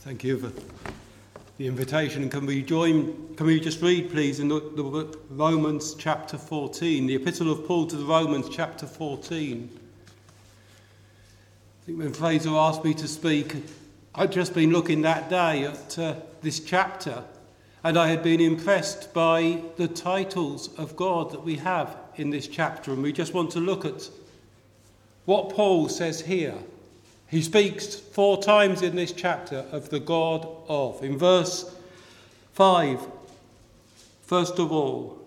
Thank you for the invitation. Can we just read, please, in the Romans chapter 14, the Epistle of Paul to the Romans chapter 14. I think when Fraser asked me to speak, I'd just been looking that day at this chapter, and I had been impressed by the titles of God that we have in this chapter, and we just want to look at what Paul says here. He speaks 4 times in this chapter of the God of. In verse 5, first of all,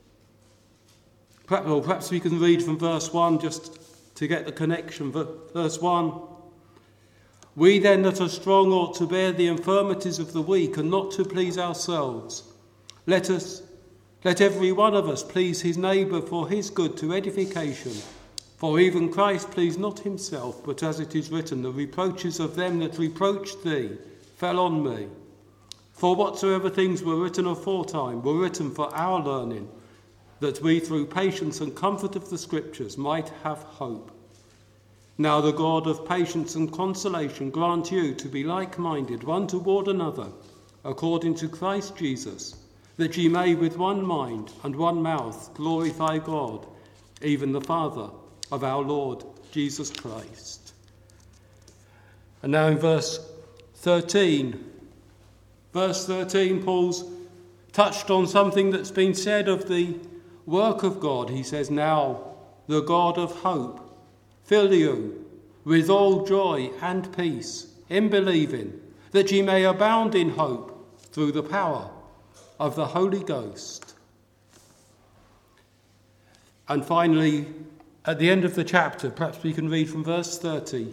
perhaps we can read from verse 1 just to get the connection. Verse 1, we then that are strong ought to bear the infirmities of the weak and not to please ourselves. Let every one of us please his neighbour for his good to edification. For even Christ pleased not himself, but as it is written, the reproaches of them that reproached thee fell on me. For whatsoever things were written aforetime were written for our learning, that we through patience and comfort of the Scriptures might have hope. Now the God of patience and consolation grant you to be like-minded one toward another, according to Christ Jesus, that ye may with one mind and one mouth glorify God, even the Father of our Lord Jesus Christ. And now in verse 13, Paul's touched on something that's been said of the work of God. He says, now the God of hope fill you with all joy and peace in believing, that ye may abound in hope through the power of the Holy Ghost. And finally, at the end of the chapter, perhaps we can read from verse 30.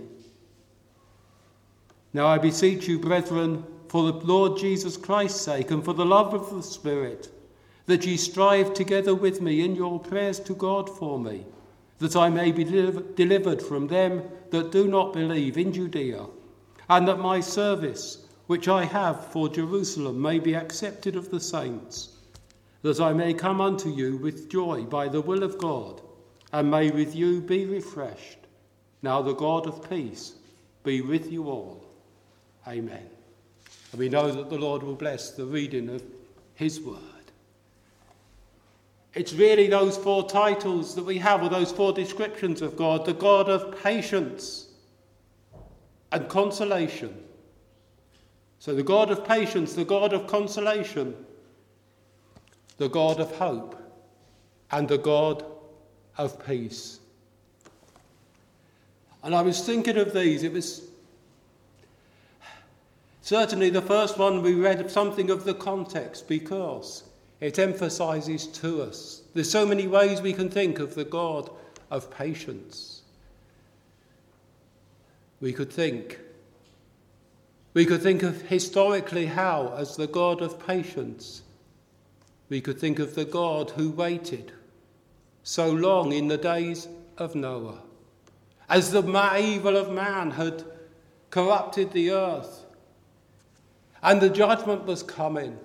Now I beseech you, brethren, for the Lord Jesus Christ's sake, and for the love of the Spirit, that ye strive together with me in your prayers to God for me, that I may be delivered from them that do not believe in Judea, and that my service, which I have for Jerusalem, may be accepted of the saints, that I may come unto you with joy by the will of God, and may with you be refreshed. Now the God of peace be with you all. Amen. And we know that the Lord will bless the reading of his word. It's really those 4 titles that we have, or those 4 descriptions of God: the God of patience and consolation. So the God of patience, the God of consolation, the God of hope, and the God of peace. And I was thinking of these. It was certainly the first one we read something of the context, because it emphasises to us there's so many ways we can think of the God of patience. We could think of historically how, as the God of patience, we could think of the God who waited so long in the days of Noah, as the evil of man had corrupted the earth and the judgment was coming.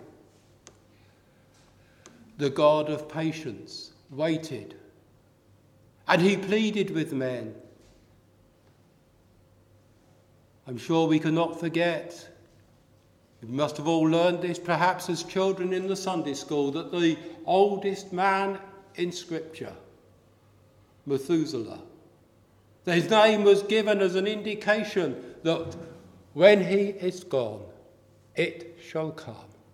The God of patience waited, and he pleaded with men. I'm sure we cannot forget, we must have all learned this perhaps as children in the Sunday school, that the oldest man in Scripture, Methuselah, his name was given as an indication that when he is gone, it shall come.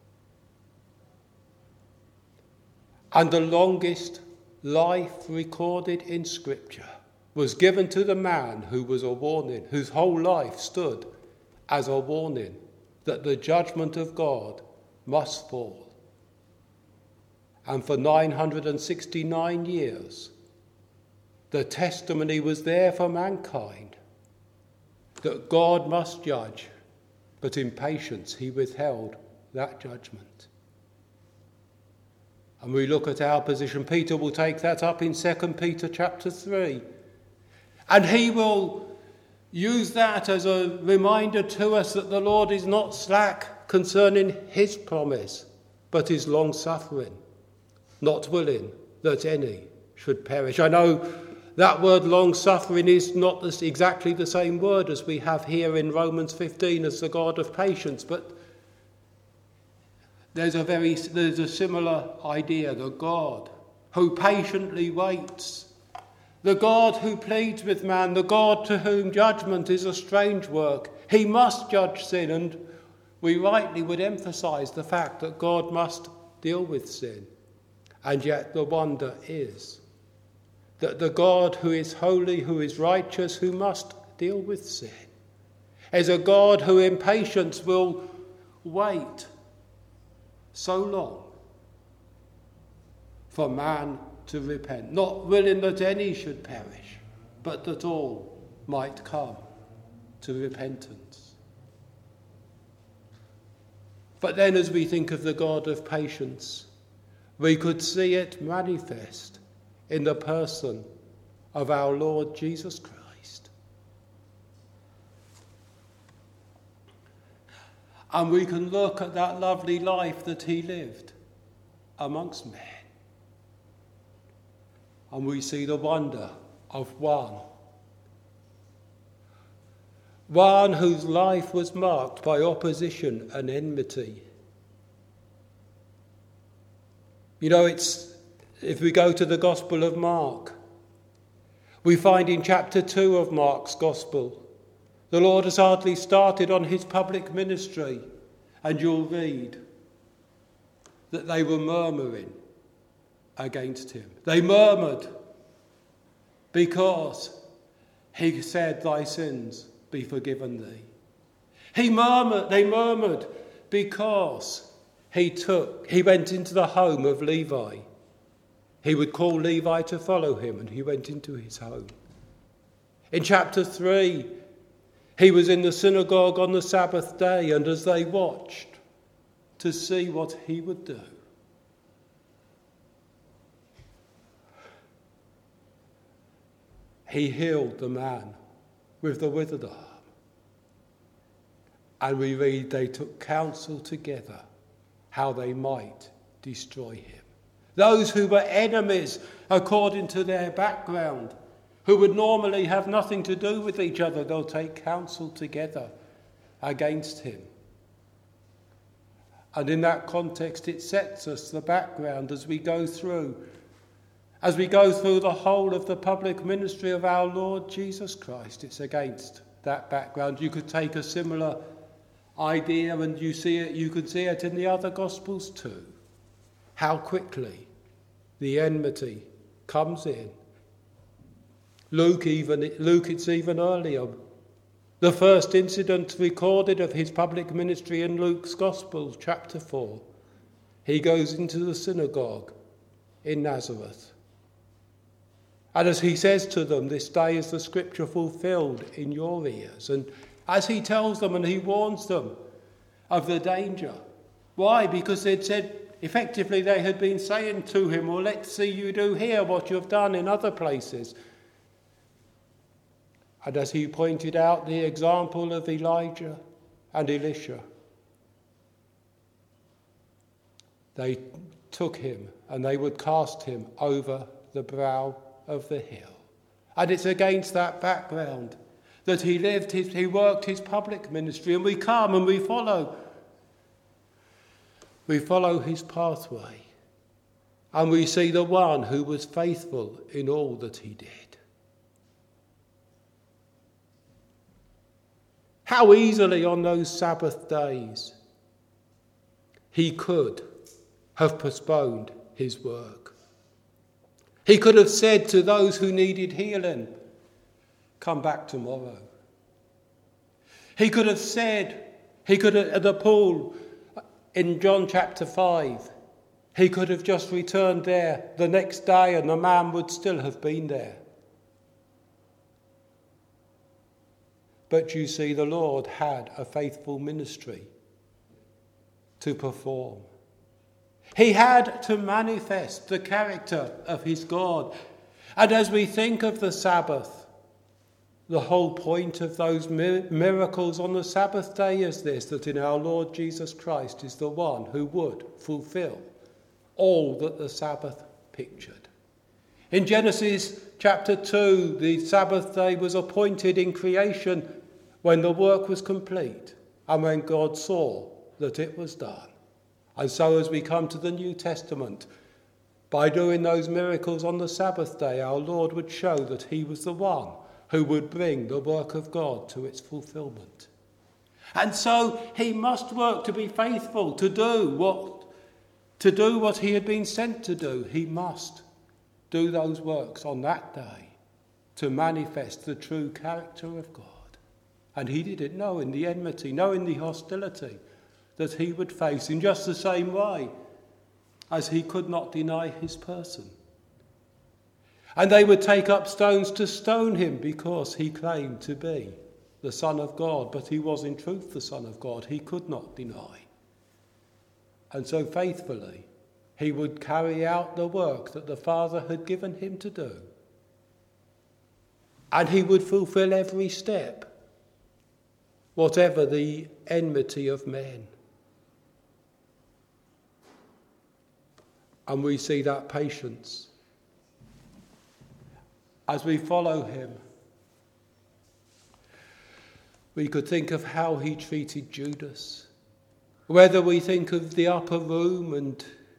And the longest life recorded in Scripture was given to the man who was a warning, whose whole life stood as a warning that the judgment of God must fall. And for 969 years, the testimony was there for mankind that God must judge, but in patience he withheld that judgment. And we look at our position. Peter will take that up in 2 Peter chapter 3. And he will use that as a reminder to us that the Lord is not slack concerning his promise, but is long-suffering, not willing that any should perish. I know That word long-suffering is not exactly the same word as we have here in Romans 15 as the God of patience, but there's a similar idea, the God who patiently waits, the God who pleads with man, the God to whom judgment is a strange work. He must judge sin, and we rightly would emphasise the fact that God must deal with sin. And yet the wonder is that the God who is holy, who is righteous, who must deal with sin, is a God who in patience will wait so long for man to repent, not willing that any should perish, but that all might come to repentance. But then as we think of the God of patience, we could see it manifest in the person of our Lord Jesus Christ. And we can look at that lovely life that he lived amongst men. And we see the wonder of one whose life was marked by opposition and enmity. You know, if we go to the Gospel of Mark, we find in chapter 2 of Mark's Gospel, the Lord has hardly started on his public ministry, and you'll read that they were murmuring against him. They murmured because he said, "Thy sins be forgiven thee." They murmured because he went into the home of Levi. He would call Levi to follow him, and he went into his home. In chapter 3, he was in the synagogue on the Sabbath day, and as they watched to see what he would do, he healed the man with the withered arm. And we read they took counsel together how they might destroy him. Those who were enemies according to their background, who would normally have nothing to do with each other, they'll take counsel together against him. And in that context, it sets us the background as we go through the whole of the public ministry of our Lord Jesus Christ. It's against that background. You could take a similar idea, and you could see it in the other Gospels too. How quickly the enmity comes in. Luke, it's even earlier. The first incident recorded of his public ministry in Luke's Gospel, chapter 4. He goes into the synagogue in Nazareth. And as he says to them, "This day is the scripture fulfilled in your ears." And as he tells them and he warns them of the danger. Why? Because they'd said, effectively they had been saying to him, "Well, let's see you do here what you've done in other places." And as he pointed out the example of Elijah and Elisha, they took him and they would cast him over the brow of the hill. And it's against that background that he worked his public ministry, and we come and we follow his pathway, and we see the one who was faithful in all that he did. How easily on those Sabbath days he could have postponed his work. He could have said to those who needed healing, "Come back tomorrow." He could have said, at the pool in John chapter 5, he could have just returned there the next day and the man would still have been there. But you see, the Lord had a faithful ministry to perform. He had to manifest the character of his God. And as we think of the Sabbath, the whole point of those miracles on the Sabbath day is this, that in our Lord Jesus Christ is the one who would fulfill all that the Sabbath pictured. In Genesis chapter 2, the Sabbath day was appointed in creation when the work was complete and when God saw that it was done. And so as we come to the New Testament, by doing those miracles on the Sabbath day, our Lord would show that he was the one who would bring the work of God to its fulfillment. And so he must work to be faithful, to do what he had been sent to do. He must do those works on that day to manifest the true character of God. And he did it knowing the enmity, knowing the hostility that he would face in just the same way as he could not deny his person. And they would take up stones to stone him because he claimed to be the Son of God, but he was in truth the Son of God. He could not deny. And so faithfully he would carry out the work that the Father had given him to do. And he would fulfill every step, whatever the enmity of men. And we see that patience as we follow him. We could think of how he treated Judas, whether we think of the upper room and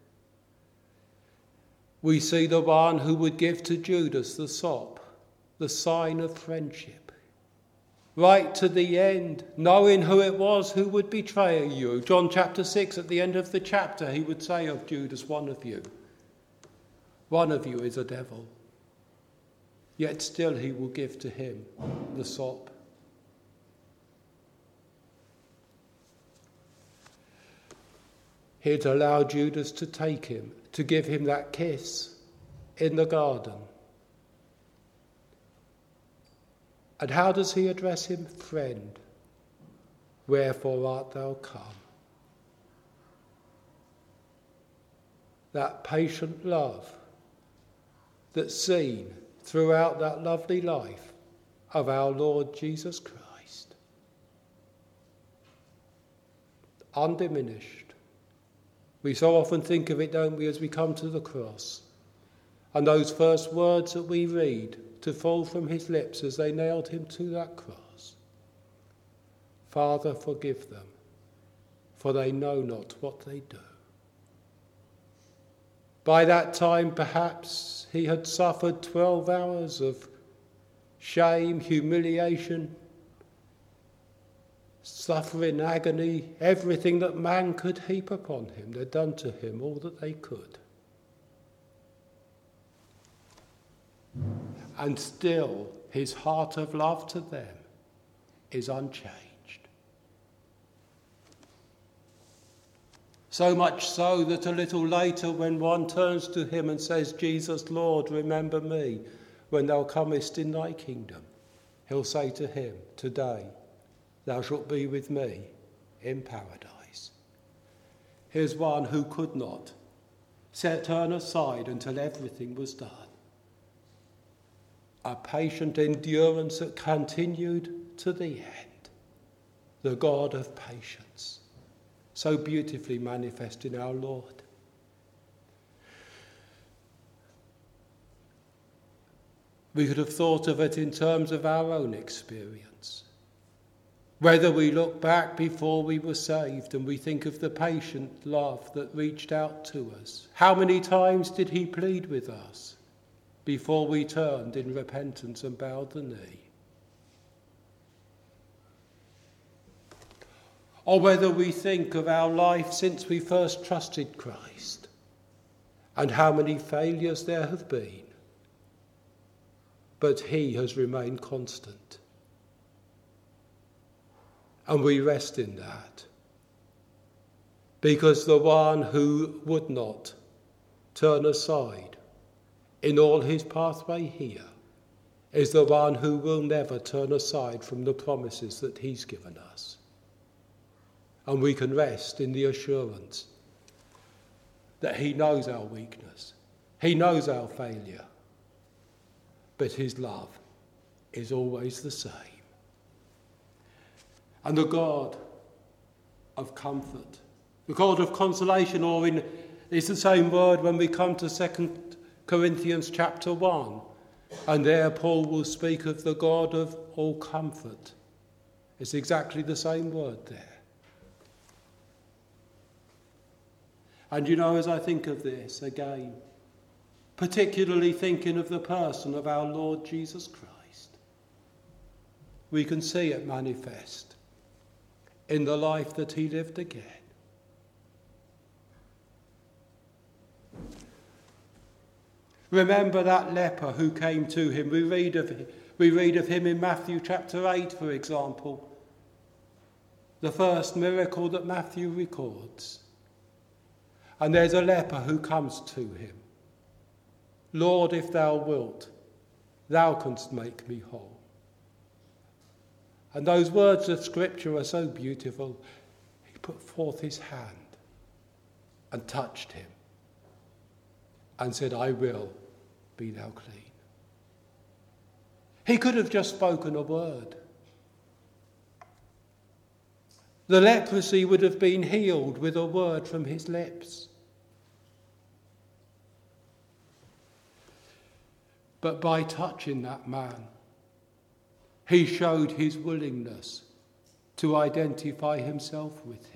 we see the one who would give to Judas the sop, the sign of friendship, right to the end, knowing who it was who would betray you. John chapter 6, at the end of the chapter, he would say of Judas, one of you is a devil. Yet still he will give to him the sop. He'd allow Judas to take him, to give him that kiss in the garden. And how does he address him? Friend, wherefore art thou come? That patient love that's seen throughout that lovely life of our Lord Jesus Christ. Undiminished. We so often think of it, don't we, as we come to the cross. And those first words that we read to fall from his lips as they nailed him to that cross. Father, forgive them, for they know not what they do. By that time, perhaps, he had suffered 12 hours of shame, humiliation, suffering, agony, everything that man could heap upon him. They'd done to him all that they could. And still, his heart of love to them is unchanged. So much so that a little later, when one turns to him and says, Jesus, Lord, remember me when thou comest in thy kingdom, he'll say to him, today thou shalt be with me in paradise. Here's one who could not turn aside until everything was done. A patient endurance that continued to the end. The God of patience, so beautifully manifest in our Lord. We could have thought of it in terms of our own experience. Whether we look back before we were saved and we think of the patient love that reached out to us. How many times did he plead with us before we turned in repentance and bowed the knee? Or whether we think of our life since we first trusted Christ and how many failures there have been. But he has remained constant. And we rest in that. Because the one who would not turn aside in all his pathway here is the one who will never turn aside from the promises that he's given us. And we can rest in the assurance that he knows our weakness. He knows our failure. But his love is always the same. And the God of comfort, the God of consolation, it's the same word when we come to 2 Corinthians chapter 1. And there Paul will speak of the God of all comfort. It's exactly the same word there. And you know, as I think of this again, particularly thinking of the person of our Lord Jesus Christ, we can see it manifest in the life that he lived again. Remember that leper who came to him. We read of him in Matthew chapter 8, for example. The first miracle that Matthew records. And there's a leper who comes to him. Lord, if thou wilt, thou canst make me whole. And those words of Scripture are so beautiful. He put forth his hand and touched him and said, I will, be thou clean. He could have just spoken a word. The leprosy would have been healed with a word from his lips. But by touching that man, he showed his willingness to identify himself with him.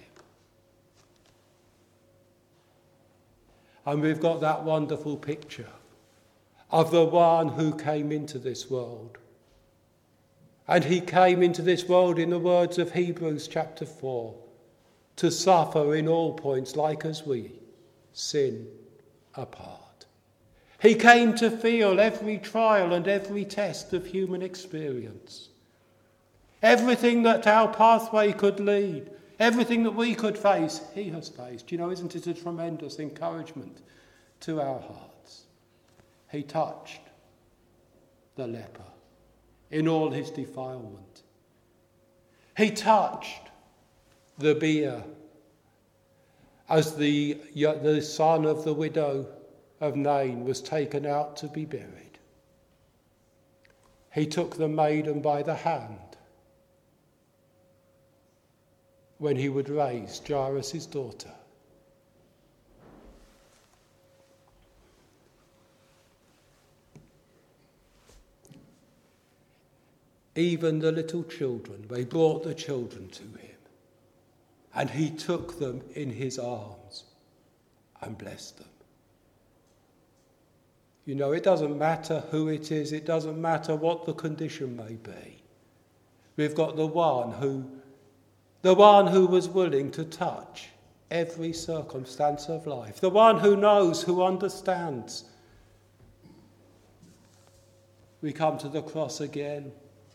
And we've got that wonderful picture of the one who came into this world. And he came into this world, in the words of Hebrews chapter 4, to suffer in all points like as we, sin apart. He came to feel every trial and every test of human experience. Everything that our pathway could lead, everything that we could face, he has faced. You know, isn't it a tremendous encouragement to our hearts? He touched the leper in all his defilement. He touched the bier as the son of the widow of Nain was taken out to be buried. He took the maiden by the hand when he would raise Jairus' daughter. Even the little children, they brought the children to him, and he took them in his arms and blessed them. You know, it doesn't matter who it is, it doesn't matter what the condition may be. We've got the one who was willing to touch every circumstance of life, the one who knows, who understands. We come to the cross again.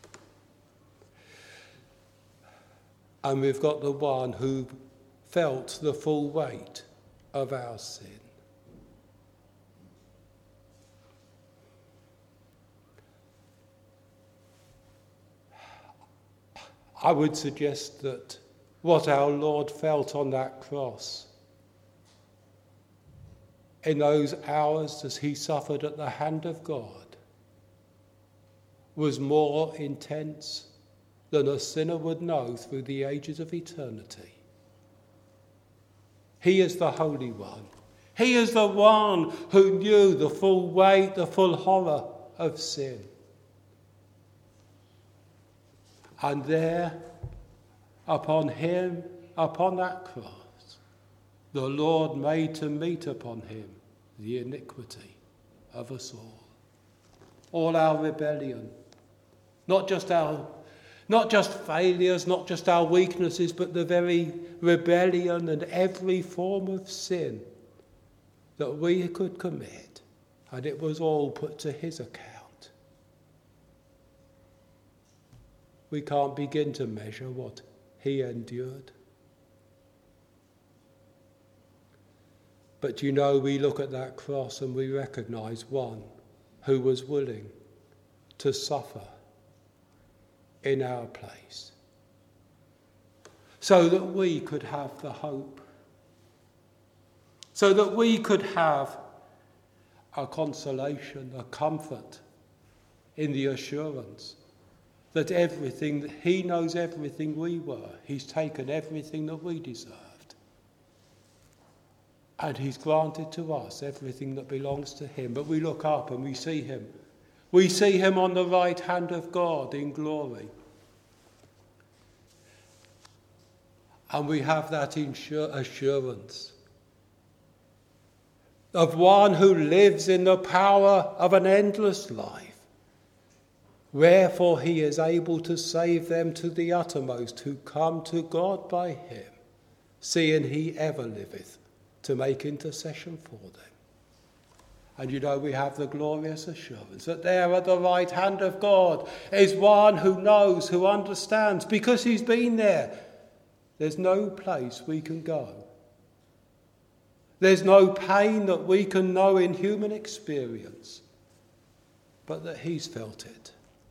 And we've got the one who felt the full weight of our sin. I would suggest that what our Lord felt on that cross, in those hours as he suffered at the hand of God, was more intense than a sinner would know through the ages of eternity. He is the Holy One. He is the one who knew the full weight, the full horror of sin. And there, upon him, upon that cross, the Lord made to meet upon him the iniquity of us all our rebellion, not just failures, not just our weaknesses, but the very rebellion and every form of sin that we could commit. And it was all put to his account. We can't begin to measure what he endured. But you know, we look at that cross and we recognize one who was willing to suffer in our place, so that we could have the hope, so that we could have a consolation, a comfort in the assurance that everything, that he knows everything we were, he's taken everything that we deserved, And he's granted to us everything that belongs to him. But we look up and we see him. We see him on the right hand of God in glory. And we have that assurance of one who lives in the power of an endless life. Wherefore he is able to save them to the uttermost who come to God by him, seeing he ever liveth to make intercession for them. And we have the glorious assurance that there at the right hand of God is one who knows, who understands, because he's been there. There's no place we can go. There's no pain that we can know in human experience, but that he's felt it.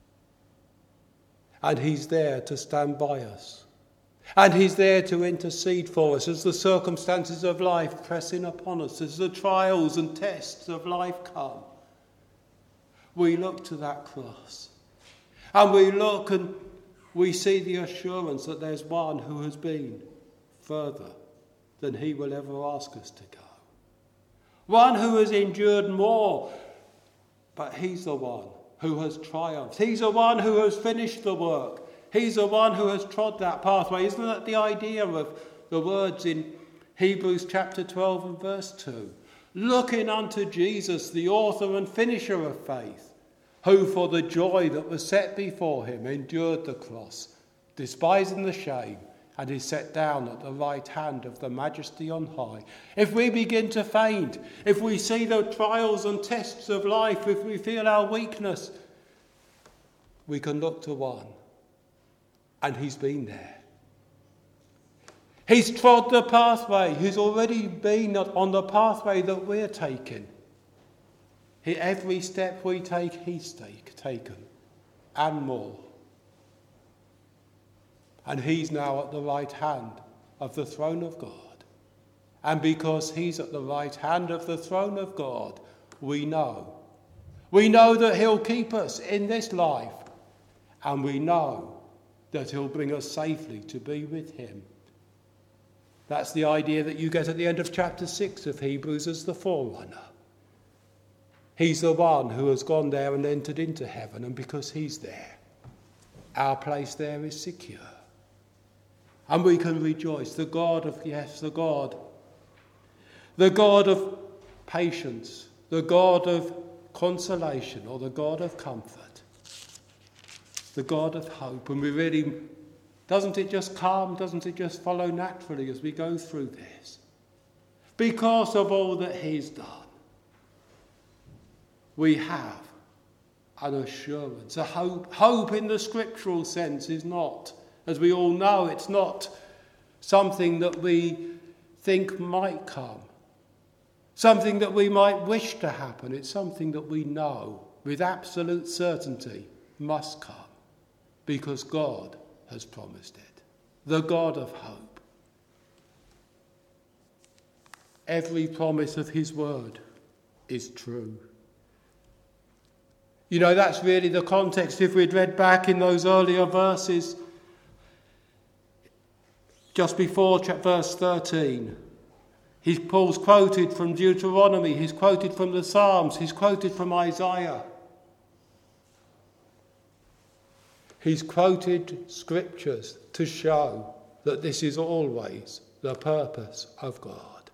And he's there to stand by us. And he's there to intercede for us as the circumstances of life press in upon us, as the trials and tests of life come. We look to that cross. And we look and we see the assurance that there's one who has been further than he will ever ask us to go. One who has endured more, but he's the one who has triumphed. He's the one who has finished the work. He's the one who has trod that pathway. Isn't that the idea of the words in Hebrews chapter 12 and verse 2? Looking unto Jesus, the author and finisher of faith, who for the joy that was set before him endured the cross, despising the shame, and is set down at the right hand of the Majesty on high. If we begin to faint, if we see the trials and tests of life, if we feel our weakness, we can look to one. And he's been there. He's trod the pathway. He's already been on the pathway that we're taking. Every step we take, he's taken. And more. And he's now at the right hand of the throne of God. And because he's at the right hand of the throne of God, we know. We know that he'll keep us in this life. And we know that he'll bring us safely to be with him. That's the idea that you get at the end of chapter 6 of Hebrews as the forerunner. He's the one who has gone there and entered into heaven, and because he's there, our place there is secure. And we can rejoice. The God of patience, the God of consolation, or the God of comfort, the God of hope. And we really, doesn't it just come, doesn't it just follow naturally as we go through this? Because of all that he's done, we have an assurance, a hope. Hope in the scriptural sense is not, as we all know, it's not something that we think might come, something that we might wish to happen. It's something that we know with absolute certainty must come, because God has promised it, the God of hope. Every promise of his word is true. That's really the context. If we'd read back in those earlier verses, just before verse 13, Paul's quoted from Deuteronomy, he's quoted from the Psalms, he's quoted from Isaiah. He's quoted scriptures to show that this is always the purpose of God.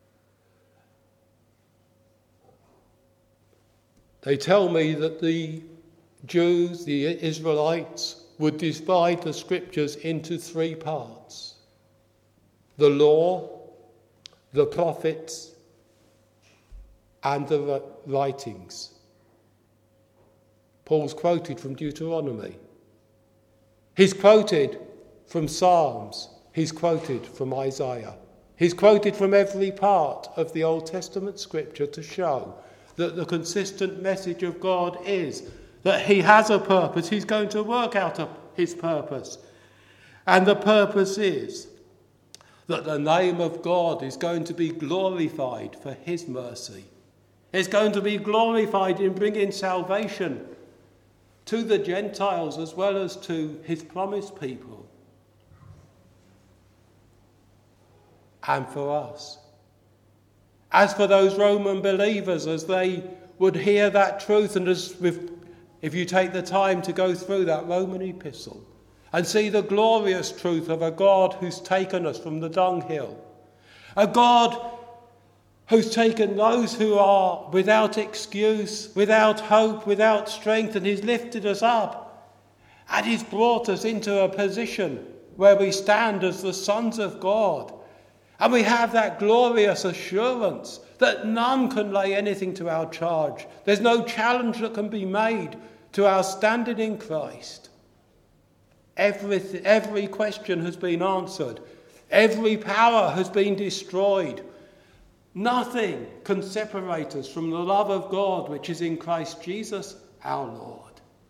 They tell me that the Jews, the Israelites, would divide the scriptures into 3 parts: the law, the prophets, and the writings. Paul's quoted from Deuteronomy. He's quoted from Psalms. He's quoted from Isaiah. He's quoted from every part of the Old Testament scripture to show that the consistent message of God is that he has a purpose. He's going to work out his purpose. And the purpose is that the name of God is going to be glorified for his mercy. It's going to be glorified in bringing salvation to the Gentiles as well as to his promised people. And for us, As for those Roman believers, as they would hear that truth, and if you take the time to go through that Roman epistle and see the glorious truth of a God who's taken us from the dunghill, a God who's taken those who are without excuse, without hope, without strength, and he's lifted us up, and he's brought us into a position where we stand as the sons of God. And we have that glorious assurance that none can lay anything to our charge. There's no challenge that can be made to our standing in Christ. Every question has been answered. Every power has been destroyed. Nothing can separate us from the love of God which is in Christ Jesus our Lord.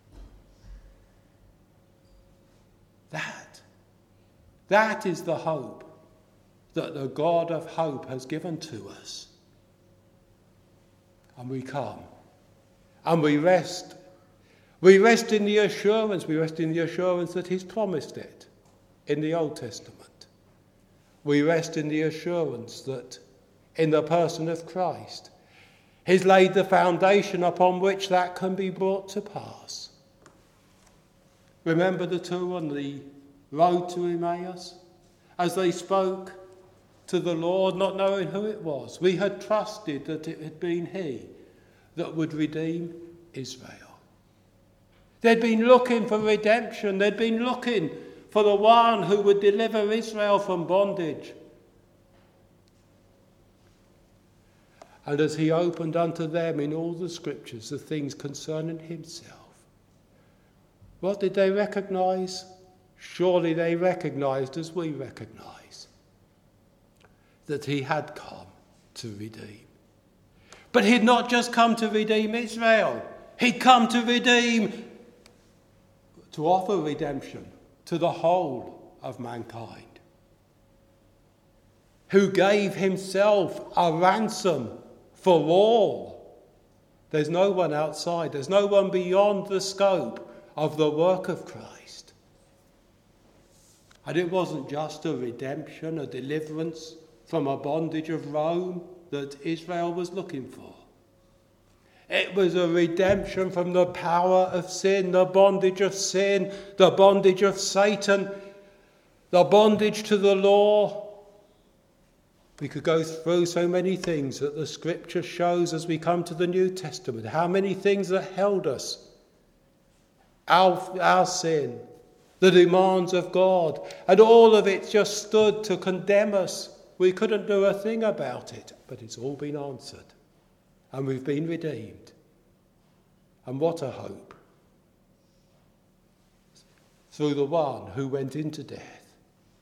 That is the hope that the God of hope has given to us. And we come and we rest. We rest in the assurance. We rest in the assurance that he's promised it in the Old Testament. We rest in the assurance that in the person of Christ, he's laid the foundation upon which that can be brought to pass. Remember the two on the road to Emmaus, as they spoke to the Lord, not knowing who it was. We had trusted that it had been he that would redeem Israel. They'd been looking for redemption. They'd been looking for the one who would deliver Israel from bondage. And as he opened unto them in all the scriptures the things concerning himself, what did they recognise? Surely they recognised, as we recognise, that he had come to redeem. But he'd not just come to redeem Israel. He'd come to offer redemption to the whole of mankind, who gave himself a ransom for all. There's no one outside. There's no one beyond the scope of the work of Christ. And it wasn't just a redemption, a deliverance from a bondage of Rome that Israel was looking for. It was a redemption from the power of sin, the bondage of sin, the bondage of Satan, the bondage to the law. We could go through so many things that the scripture shows as we come to the New Testament, how many things that held us. Our sin, the demands of God, and all of it just stood to condemn us. We couldn't do a thing about it, but it's all been answered. And we've been redeemed. And what a hope. Through the one who went into death,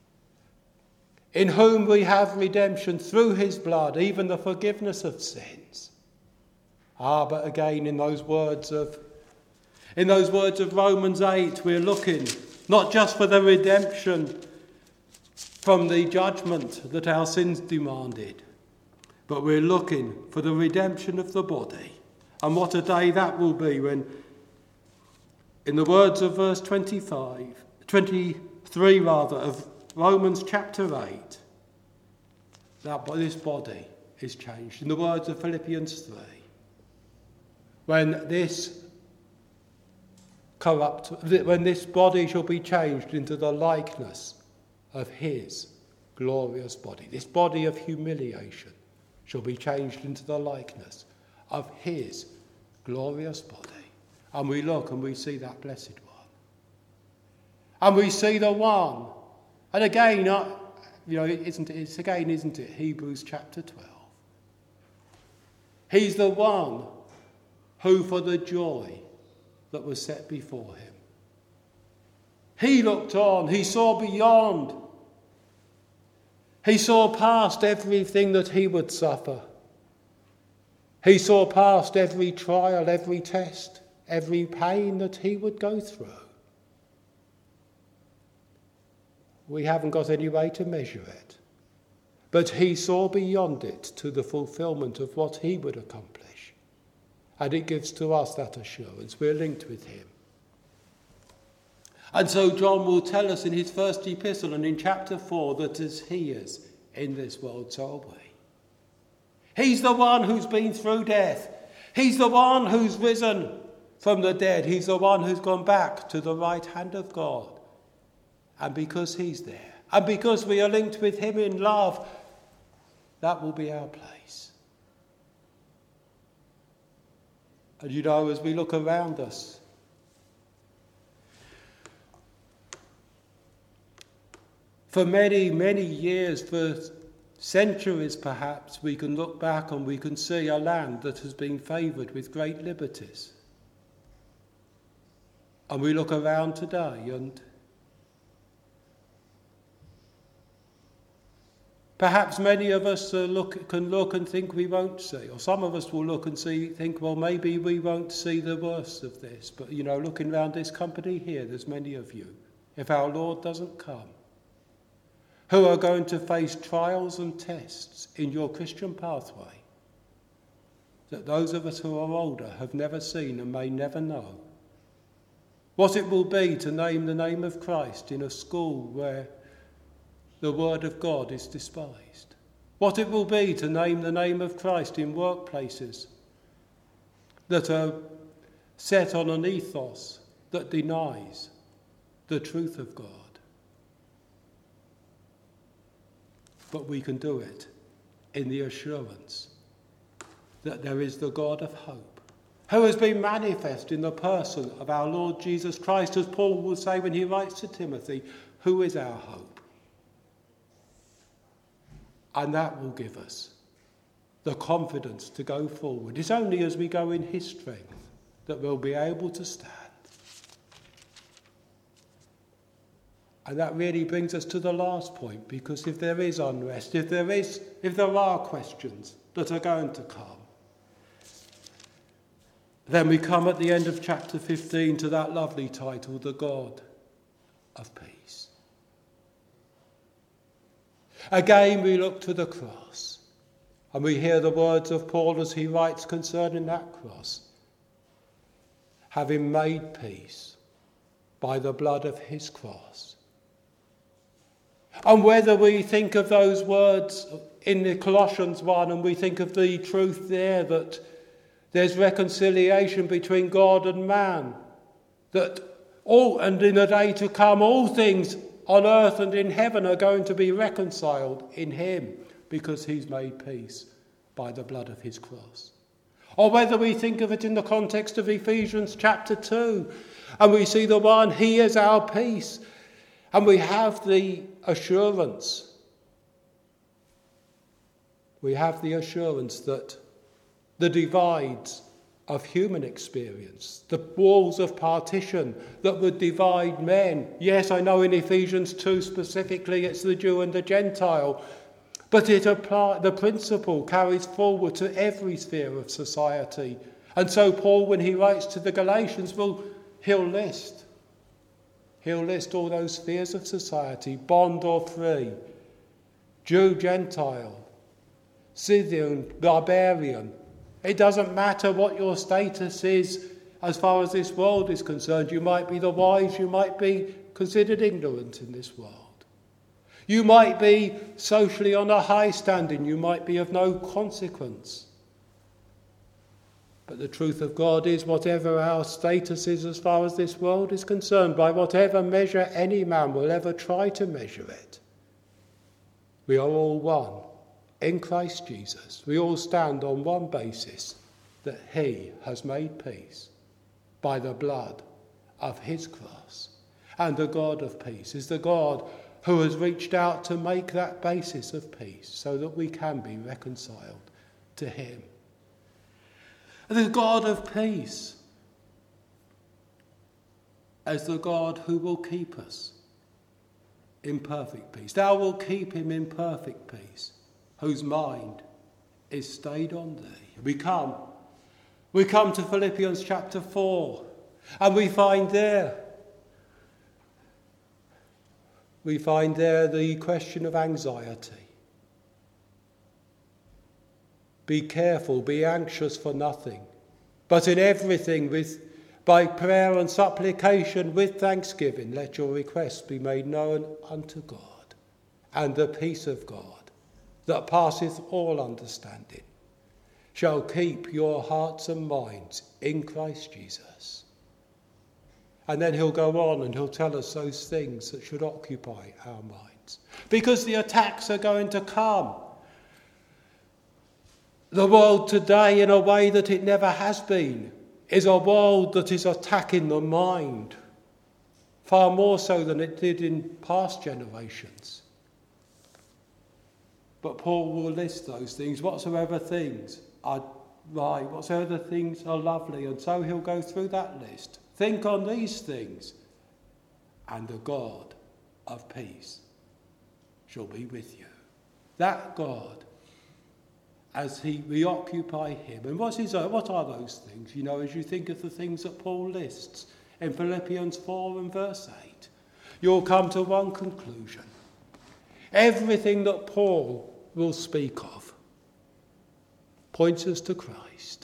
in whom we have redemption through his blood, even the forgiveness of sins. But again, in those words of Romans 8, we're looking not just for the redemption from the judgment that our sins demanded, but we're looking for the redemption of the body. And what a day that will be when, in the words of verse 23 of Romans chapter 8, that this body is changed. In the words of Philippians 3, when this body shall be changed into the likeness of his glorious body. This body of humiliation shall be changed into the likeness of his glorious body. And we look and we see that blessed one. And we see the one. And again, isn't it? Hebrews chapter 12. He's the one who, for the joy that was set before him, he looked on, he saw beyond. He saw past everything that he would suffer. He saw past every trial, every test, every pain that he would go through. We haven't got any way to measure it. But he saw beyond it to the fulfillment of what he would accomplish. And it gives to us that assurance. We're linked with him. And so John will tell us in his first epistle and in chapter 4 that as he is in this world, so are we. He's the one who's been through death. He's the one who's risen from the dead. He's the one who's gone back to the right hand of God. And because he's there, and because we are linked with him in love, that will be our place. And you know, as we look around us, for many, many years, for centuries perhaps, we can look back and we can see a land that has been favoured with great liberties. And we look around today and perhaps many of us can look and think we won't see, or some of us will look and think, well, maybe we won't see the worst of this. But, you know, looking around this company here, there's many of you, if our Lord doesn't come, who are going to face trials and tests in your Christian pathway that those of us who are older have never seen and may never know. What it will be to name the name of Christ in a school where the word of God is despised. What it will be to name the name of Christ in workplaces that are set on an ethos that denies the truth of God. But we can do it in the assurance that there is the God of hope, who has been manifest in the person of our Lord Jesus Christ, as Paul will say when he writes to Timothy, who is our hope. And that will give us the confidence to go forward. It's only as we go in his strength that we'll be able to stand. And that really brings us to the last point, because if there is unrest, if there are questions that are going to come, then we come at the end of chapter 15 to that lovely title, The God of Peace. Again, we look to the cross, and we hear the words of Paul as he writes concerning that cross. Having made peace by the blood of his cross. And whether we think of those words in the Colossians 1 and we think of the truth there that there's reconciliation between God and man, that and in the day to come all things on earth and in heaven are going to be reconciled in him because he's made peace by the blood of his cross. Or whether we think of it in the context of Ephesians chapter 2 and we see the one, he is our peace. And we have the assurance. We have the assurance that the divides of human experience, the walls of partition that would divide men. Yes, I know in Ephesians 2 specifically it's the Jew and the Gentile, but the principle carries forward to every sphere of society. And so Paul, when he writes to the Galatians, he'll list all those spheres of society, bond or free, Jew, Gentile, Scythian, barbarian. It doesn't matter what your status is as far as this world is concerned. You might be the wise, you might be considered ignorant in this world. You might be socially on a high standing, you might be of no consequence. But the truth of God is, whatever our status is as far as this world is concerned, by whatever measure any man will ever try to measure it, we are all one in Christ Jesus. We all stand on one basis, that he has made peace by the blood of his cross. And the God of peace is the God who has reached out to make that basis of peace so that we can be reconciled to him. The God of peace as the God who will keep us in perfect peace. Thou wilt keep him in perfect peace, whose mind is stayed on thee. We come to Philippians chapter 4, and we find there the question of anxiety. Be careful, be anxious for nothing, but in everything by prayer and supplication with thanksgiving, let your requests be made known unto God. And the peace of God, that passeth all understanding, shall keep your hearts and minds in Christ Jesus. And then he'll go on and he'll tell us those things that should occupy our minds. Because the attacks are going to come. The world today, in a way that it never has been, is a world that is attacking the mind, far more so than it did in past generations. But Paul will list those things, whatsoever things are right, whatsoever things are lovely, and so he'll go through that list. Think on these things, and the God of peace shall be with you. That God, as we occupy him. And what are those things? You know, as you think of the things that Paul lists in Philippians 4 and verse 8, you'll come to one conclusion. Everything that Paul will speak of points us to Christ.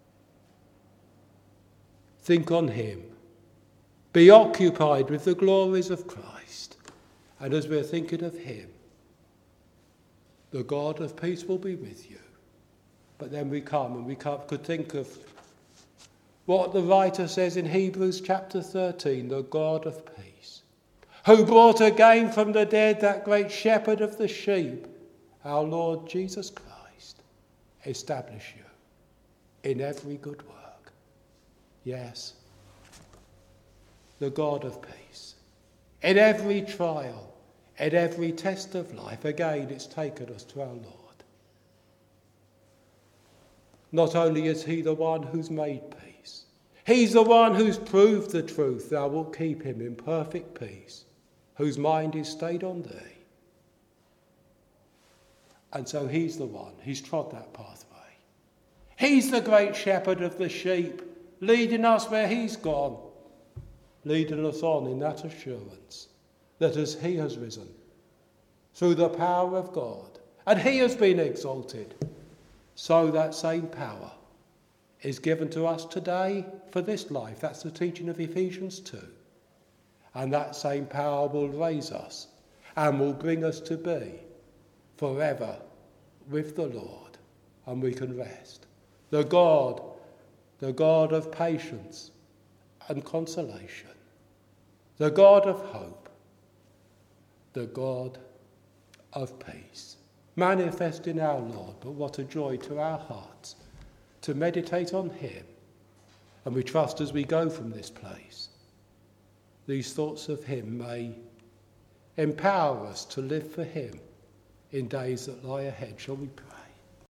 Think on him. Be occupied with the glories of Christ. And as we're thinking of him, the God of peace will be with you. But then we could think of what the writer says in Hebrews chapter 13, the God of peace, who brought again from the dead that great shepherd of the sheep, our Lord Jesus Christ, establish you in every good work. Yes, the God of peace. In every trial, in every test of life, again it's taken us to our Lord. Not only is he the one who's made peace, he's the one who's proved the truth, thou wilt keep him in perfect peace, whose mind is stayed on thee. And so he's the one, he's trod that pathway. He's the great shepherd of the sheep, leading us where he's gone, leading us on in that assurance that as he has risen, through the power of God, and he has been exalted, so that same power is given to us today for this life. That's the teaching of Ephesians 2. And that same power will raise us and will bring us to be forever with the Lord, and we can rest. The God of patience and consolation, the God of hope, the God of peace, manifest in our Lord. But what a joy to our hearts to meditate on him. And we trust as we go from this place, these thoughts of him may empower us to live for him in days that lie ahead. Shall we pray?